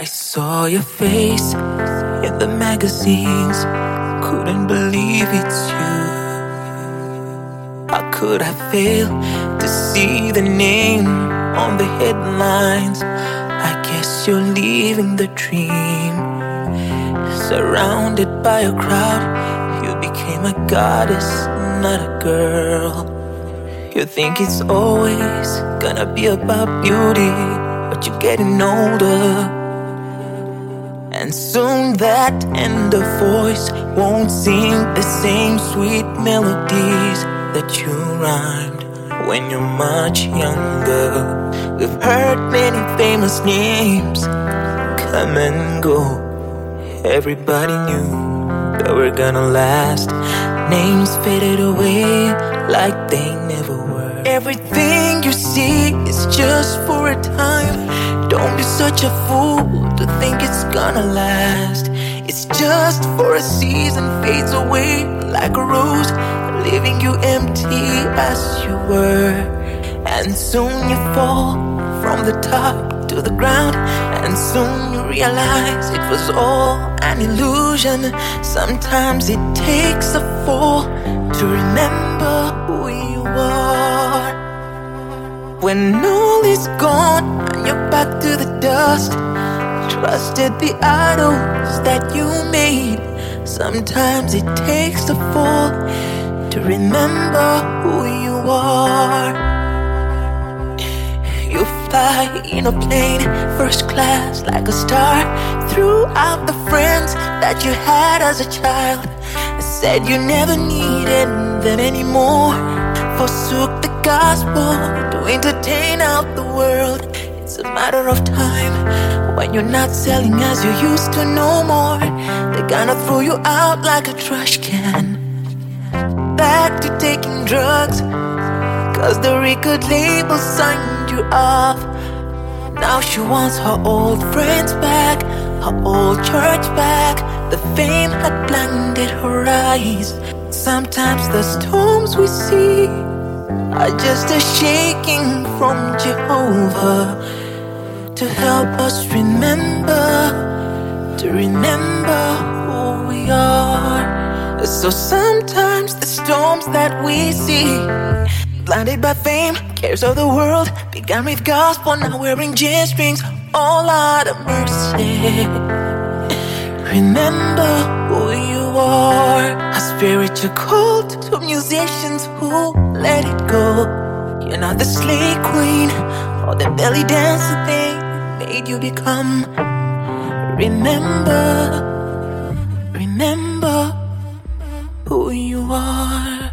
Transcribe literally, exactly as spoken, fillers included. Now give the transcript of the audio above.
saw your face in the magazines, couldn't believe it's you. How could I fail to see the name on the headlines? I guess you're living the dream. Surrounded by a crowd, you became a goddess, not a girl. You think it's always gonna be about beauty, but you're getting older. And soon that tender voice won't sing the same sweet melodies that you rhymed when you're much younger. We've heard many famous names come and go. Everybody knew that we're gonna last. Names faded away like they never were. Everything you see is just for a time. Don't be such a fool to think it's gonna last. It's just for a season, fades away like a rose, leaving you empty as you were. And soon you fall from the top to the ground, and soon you realize it was all an illusion. Sometimes it takes a fall to remember who you are. When all is gone and you're back to the dust, trusted the idols that you made. Sometimes it takes a fall to remember who you are. You fly in a plane, first class like a star. Threw out the friends that you had as a child. Said you never needed them anymore. Forsook the gospel to entertain out the world. It's a matter of time. When you're not selling as you used to no more, they're gonna throw you out like a trash can. Back to taking drugs, cause the record label signed you off. Now she wants her old friends back, her old church back. The fame had blinded her eyes. Sometimes the storms we see are just a shaking from Jehovah, to help us remember, to remember who we are. So sometimes the storms that we see, blinded by fame, cares of the world, began with gospel, now wearing G-strings, all out of mercy. Remember who you are. A spiritual cult to musicians who let it go. You're not the slay queen or the belly dancer they made you become. Remember, remember who you are.